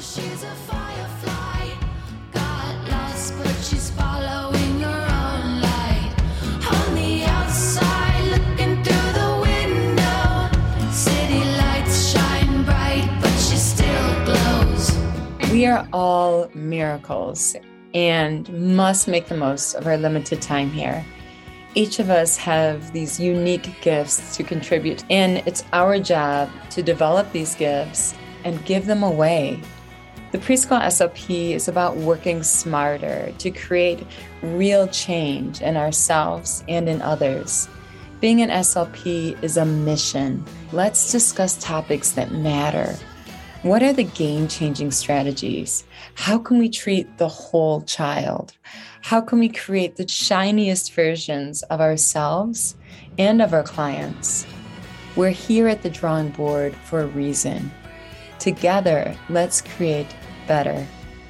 She's a firefly, got lost, but she's following her own light. On the outside, looking through the window, city lights shine bright, but she still glows. We are all miracles and must make the most of our limited time here. Each of us have these unique gifts to contribute, and it's our job to develop these gifts and give them away. The Preschool SLP is about working smarter to create real change in ourselves and in others. Being an SLP is a mission. Let's discuss topics that matter. What are the game-changing strategies? How can we treat the whole child? How can we create the shiniest versions of ourselves and of our clients? We're here at the drawing board for a reason. Together, let's create better.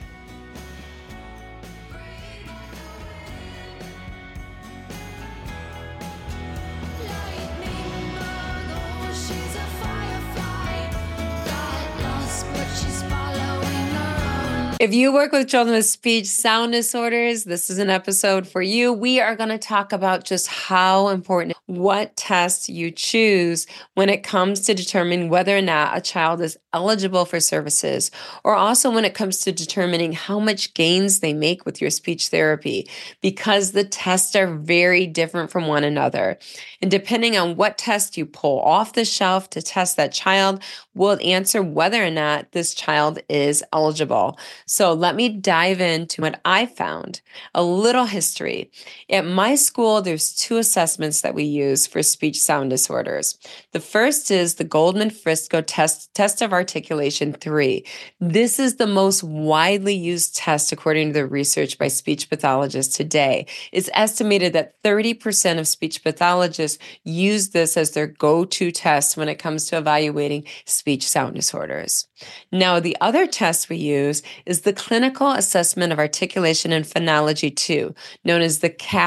If you work with children with speech sound disorders, this is an episode for you. We are going to talk about just how important what test you choose when it comes to determining whether or not a child is eligible for services, or also when it comes to determining how much gains they make with your speech therapy, because the tests are very different from one another. And depending on what test you pull off the shelf to test that child will answer whether or not this child is eligible. So let me dive into what I found. A little history. At my school, there's two assessments that we use for speech sound disorders. The first is the Goldman-Frisco test of articulation 3. This is the most widely used test according to the research by speech pathologists today. It's estimated that 30% of speech pathologists use this as their go-to test when it comes to evaluating speech sound disorders. Now, the other test we use is the Clinical Assessment of Articulation and Phonology 2, known as the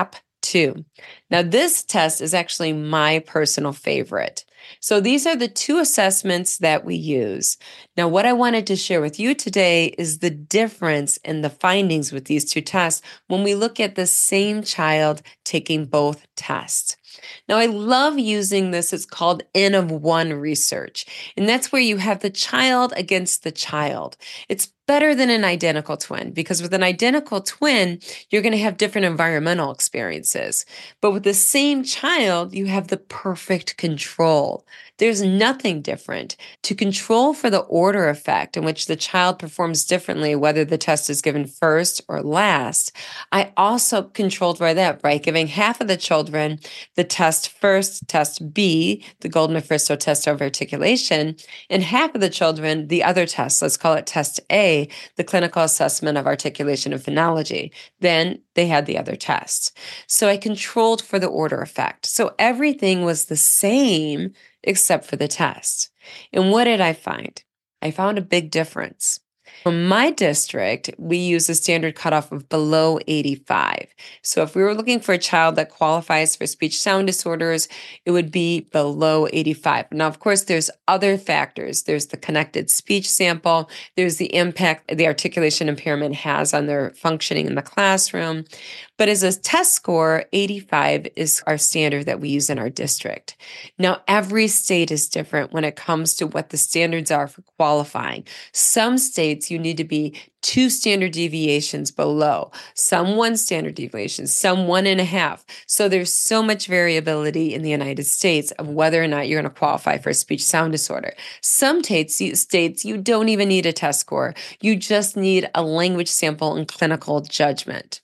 CAP-2. Now, this test is actually my personal favorite. So these are the two assessments that we use. Now, what I wanted to share with you today is the difference in the findings with these two tests when we look at the same child taking both tests. Now, I love using this. It's called N of 1 research, and that's where you have the child against the child. It's better than an identical twin, because with an identical twin, you're going to have different environmental experiences. But with the same child, you have the perfect control. There's nothing different. To control for the order effect in which the child performs differently, whether the test is given first or last, I also controlled for that by giving half of the children the test first, test B, the Goldman-Frisco test of articulation, and half of the children the other test, let's call it test A, the Clinical Assessment of Articulation and Phonology. Then they had the other test. So I controlled for the order effect. So everything was the same except for the test. And what did I find? I found a big difference. In my district, we use a standard cutoff of below 85. So if we were looking for a child that qualifies for speech sound disorders, it would be below 85. Now, of course, there's other factors. There's the connected speech sample. There's the impact the articulation impairment has on their functioning in the classroom. But as a test score, 85 is our standard that we use in our district. Now, every state is different when it comes to what the standards are for qualifying. Some states, you need to be 2 standard deviations below, some 1 standard deviation, some 1.5. So there's so much variability in the United States of whether or not you're going to qualify for a speech sound disorder. Some states, you don't even need a test score. You just need a language sample and clinical judgment.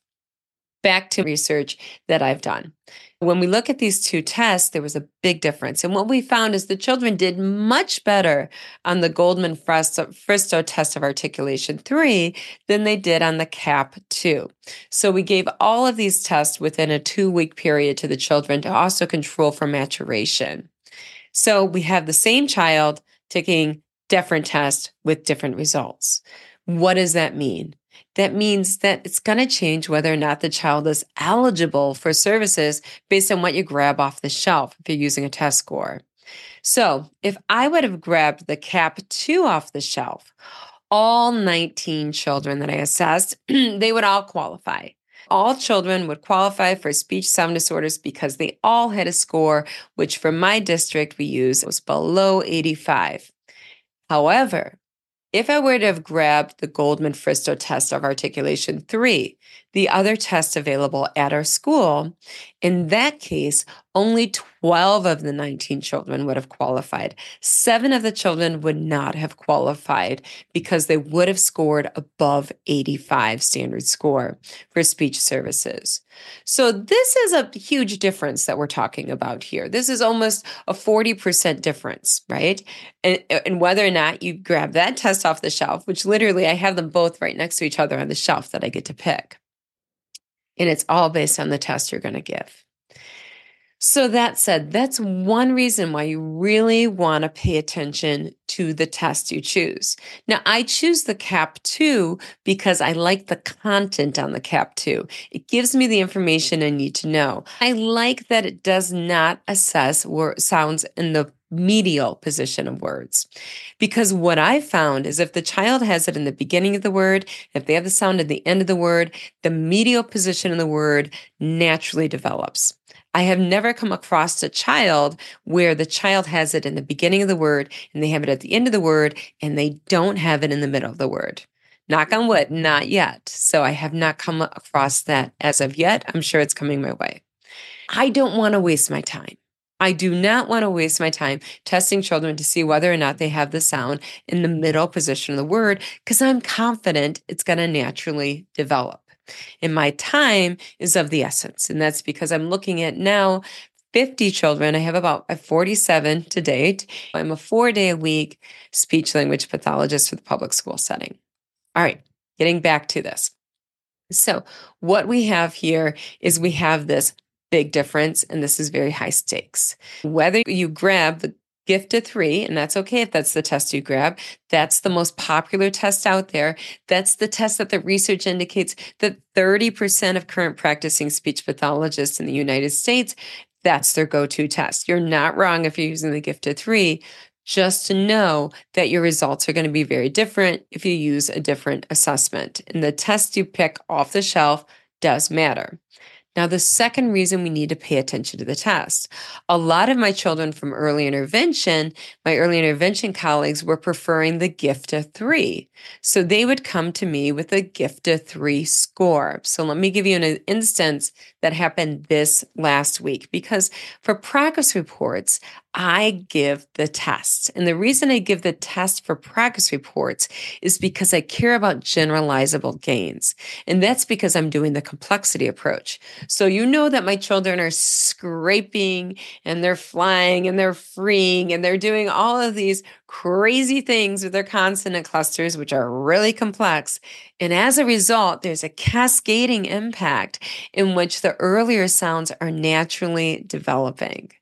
Back to research that I've done. When we look at these two tests, there was a big difference. And what we found is the children did much better on the Goldman-Frisco test of articulation 3 than they did on the CAP-2. So we gave all of these tests within a 2-week period to the children to also control for maturation. So we have the same child taking different tests with different results. What does that mean? That means that it's going to change whether or not the child is eligible for services based on what you grab off the shelf if you're using a test score. So if I would have grabbed the CAP-2 off the shelf, all 19 children that I assessed, they would all qualify. All children would qualify for speech sound disorders because they all had a score, which for my district we used was below 85. However, if I were to have grabbed the Goldman-Fristow test of articulation 3, the other test available at our school, in that case, only 12 of the 19 children would have qualified. 7 of the children would not have qualified because they would have scored above 85 standard score for speech services. So this is a huge difference that we're talking about here. This is almost a 40% difference, right? And whether or not you grab that test off the shelf, which literally I have them both right next to each other on the shelf that I get to pick. And it's all based on the test you're going to give. So that said, that's one reason why you really want to pay attention to the test you choose. Now, I choose the CAP2 because I like the content on the CAP2. It gives me the information I need to know. I like that it does not assess sounds in the medial position of words. Because what I found is if the child has it in the beginning of the word, if they have the sound at the end of the word, the medial position of the word naturally develops. I have never come across a child where the child has it in the beginning of the word and they have it at the end of the word and they don't have it in the middle of the word. Knock on wood, not yet. So I have not come across that as of yet. I'm sure it's coming my way. I don't want to waste my time. I do not want to waste my time testing children to see whether or not they have the sound in the middle position of the word because I'm confident it's going to naturally develop. And my time is of the essence. And that's because I'm looking at now 50 children. I have about 47 to date. I'm a 4-day-a-week speech language pathologist for the public school setting. All right, getting back to this. So what we have here is we have this big difference, and this is very high stakes. Whether you grab the Gifted 3, and that's okay if that's the test you grab. That's the most popular test out there. That's the test that the research indicates that 30% of current practicing speech pathologists in the United States, that's their go-to test. You're not wrong if you're using the Gifted 3, just to know that your results are going to be very different if you use a different assessment. And the test you pick off the shelf does matter. Now, the second reason we need to pay attention to the test, a lot of my children from early intervention, my early intervention colleagues were preferring the Gifted 3. So they would come to me with a Gifted 3 score. So let me give you an instance that happened this last week, because for progress reports, I give the test. And the reason I give the test for progress reports is because I care about generalizable gains. And that's because I'm doing the complexity approach. So you know that my children are scraping and they're flying and they're freeing and they're doing all of these crazy things with their consonant clusters, which are really complex. And as a result, there's a cascading impact in which the earlier sounds are naturally developing.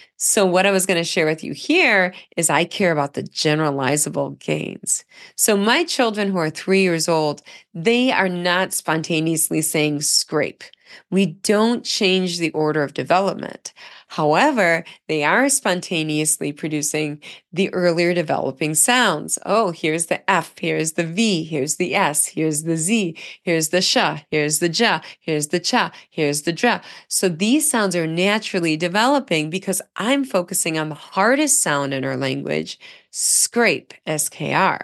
So what I was going to share with you here is I care about the generalizable gains. So my children who are 3 years old, they are not spontaneously saying scrape. We don't change the order of development. However, they are spontaneously producing the earlier developing sounds. Oh, here's the F, here's the V, here's the S, here's the Z, here's the sh, here's the ja, here's the cha, here's the dra. So these sounds are naturally developing because I'm focusing on the hardest sound in our language, scrape, SKR.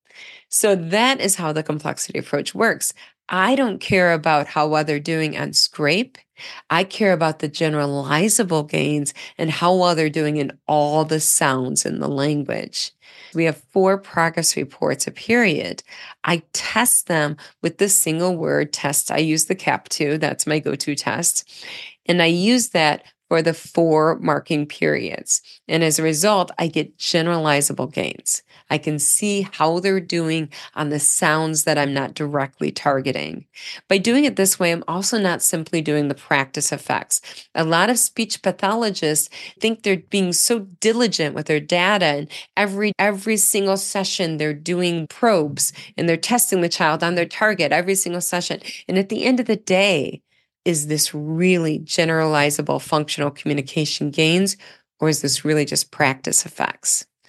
So that is how the complexity approach works. I don't care about how well they're doing on scrape. I care about the generalizable gains and how well they're doing in all the sounds in the language. We have 4 progress reports a period. I test them with the single word test. I use the CAP2. That's my go-to test. And I use that for the 4 marking periods. And as a result, I get generalizable gains. I can see how they're doing on the sounds that I'm not directly targeting. By doing it this way, I'm also not simply doing the practice effects. A lot of speech pathologists think they're being so diligent with their data, and every single session they're doing probes and they're testing the child on their target every single session. And at the end of the day, is this really generalizable functional communication gains, or is this really just practice effects?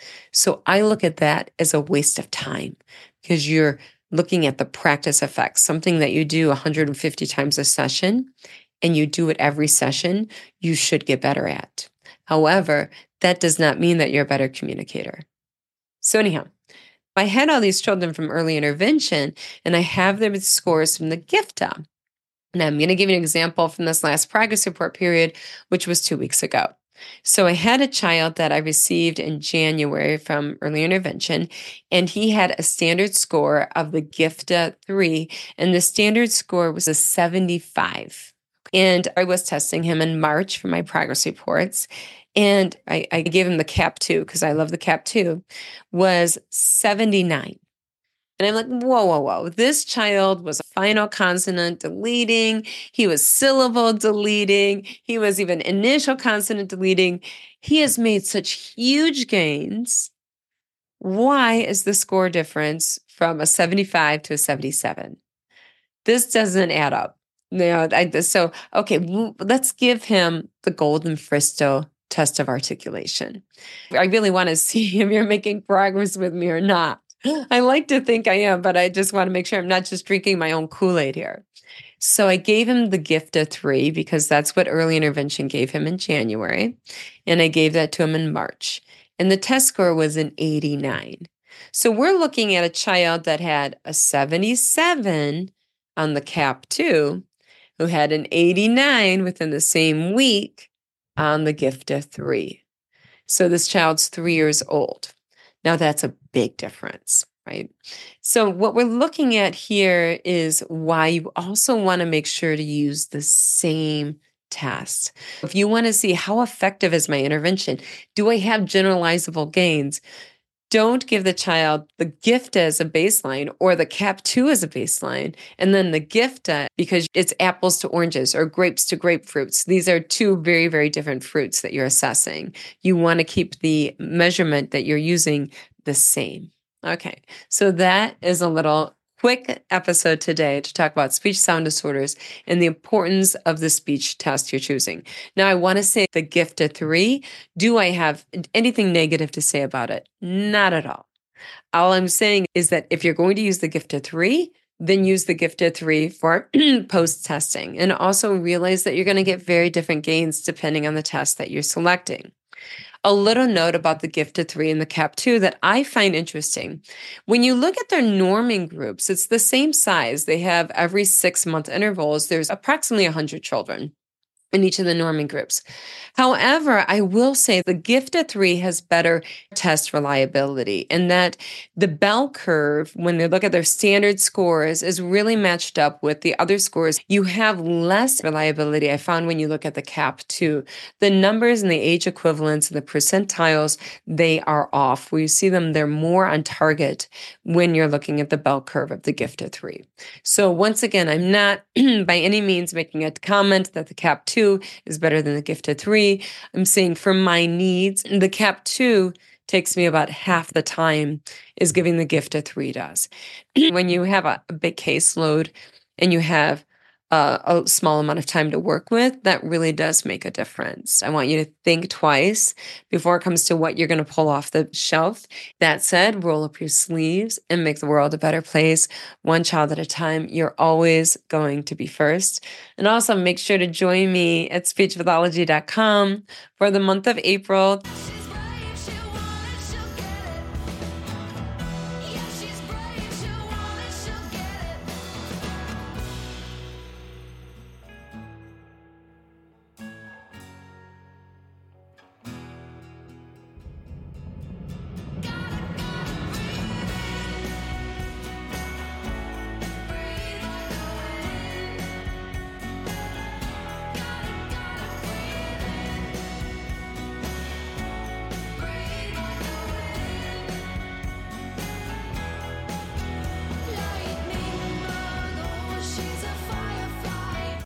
So I look at that as a waste of time because you're looking at the practice effects, something that you do 150 times a session and you do it every session, you should get better at. However, that does not mean that you're a better communicator. So anyhow, I had all these children from early intervention and I have their scores from the GIFTA. And I'm going to give you an example from this last progress report period, which was 2 weeks ago. So I had a child that I received in January from early intervention, and he had a standard score of the GIFTA 3, and the standard score was a 75. And I was testing him in March for my progress reports, and I gave him the CAP 2 because I love the CAP 2, was 79. And I'm like, whoa. This child was a final consonant deleting. He was syllable deleting. He was even initial consonant deleting. He has made such huge gains. Why is the score difference from a 75 to a 77? This doesn't add up. Let's give him the Golden Fristo test of articulation. I really want to see if you're making progress with me or not. I like to think I am, but I just want to make sure I'm not just drinking my own Kool-Aid here. So I gave him the GIFTA 3 because that's what early intervention gave him in January. And I gave that to him in March. And the test score was an 89. So we're looking at a child that had a 77 on the CAP 2, who had an 89 within the same week on the GIFTA 3. So this child's 3 years old. Now that's a big difference, right? So what we're looking at here is why you also want to make sure to use the same test. If you want to see how effective is my intervention, do I have generalizable gains? Don't give the child the GIFTA as a baseline or the CAP 2 as a baseline, and then the GIFTA because it's apples to oranges or grapes to grapefruits. These are two very, very different fruits that you're assessing. You want to keep the measurement that you're using the same. Okay, so that is a little quick episode today to talk about speech sound disorders and the importance of the speech test you're choosing. Now, I want to say the GIFTA 3, do I have anything negative to say about it? Not at all. All I'm saying is that if you're going to use the GIFTA 3, then use the GIFTA 3 for post-testing. And also realize that you're going to get very different gains depending on the test that you're selecting. A little note about the GIFTA 3 and the CAP 2 that I find interesting. When you look at their norming groups, it's the same size. They have every 6-month intervals. There's approximately 100 children in each of the norming groups. However, I will say the GIFTA 3 has better test reliability in that the bell curve, when they look at their standard scores, is really matched up with the other scores. You have less reliability, I found, when you look at the CAP 2. The numbers and the age equivalents and the percentiles, they are off. Where you see them, they're more on target when you're looking at the bell curve of the GIFTA 3. So once again, I'm not by any means making a comment that the CAP 2 is better than the GIFTA 3. I'm saying for my needs, the CAP 2 takes me about half the time is giving the GIFTA 3 does. When you have a big caseload and you have a small amount of time to work with, that really does make a difference. I want you to think twice before it comes to what you're going to pull off the shelf. That said, roll up your sleeves and make the world a better place, one child at a time. You're always going to be first. And also make sure to join me at speechpathology.com for the month of April.